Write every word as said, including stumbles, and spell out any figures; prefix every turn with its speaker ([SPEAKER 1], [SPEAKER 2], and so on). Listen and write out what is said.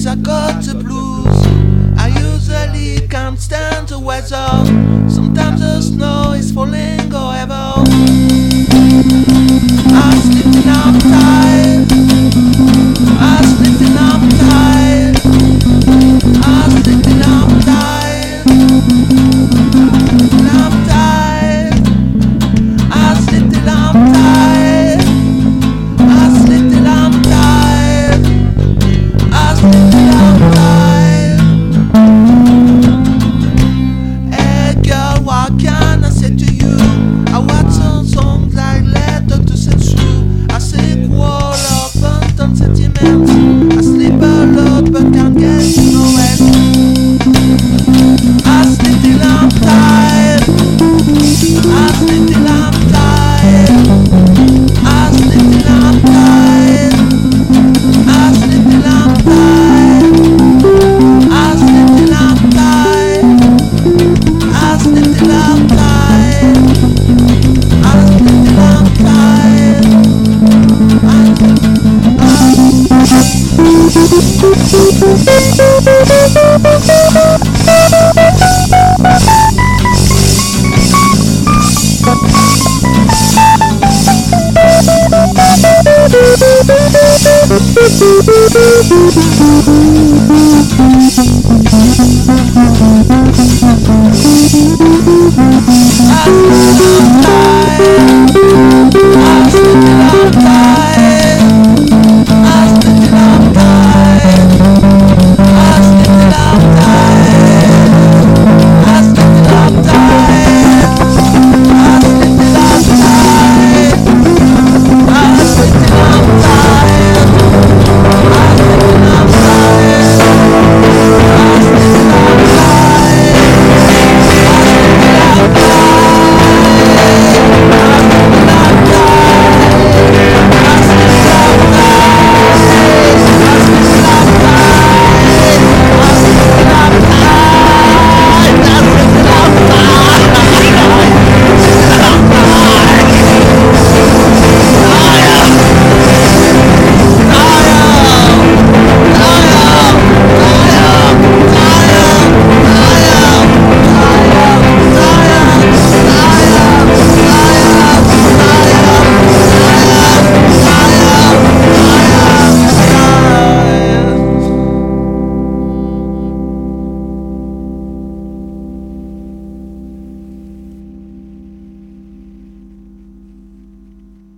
[SPEAKER 1] I got the blues. I usually can't stand the weather. Sometimes the snow is falling forever. I sleep in I'm tired. I sleep in I'm tired. I sleep in I'm tired. I'm tired. I sleep till I'm tired. I sleep till I'm tired. I sleep till I'm tired. Hey girl, what can I say to you? I watch some songs like Letter to Setsu. I sing wall of phantom sentiments. I sleep a lot but can't get no rest. I sleep till I'm tired. I sleep till I'm tired. I sleep till I'm tired. I sleep till I'm tired. I sleep till I'm tired. I sleep till I'm tired. I sleep till I'm tired. I sleep till I'm tired.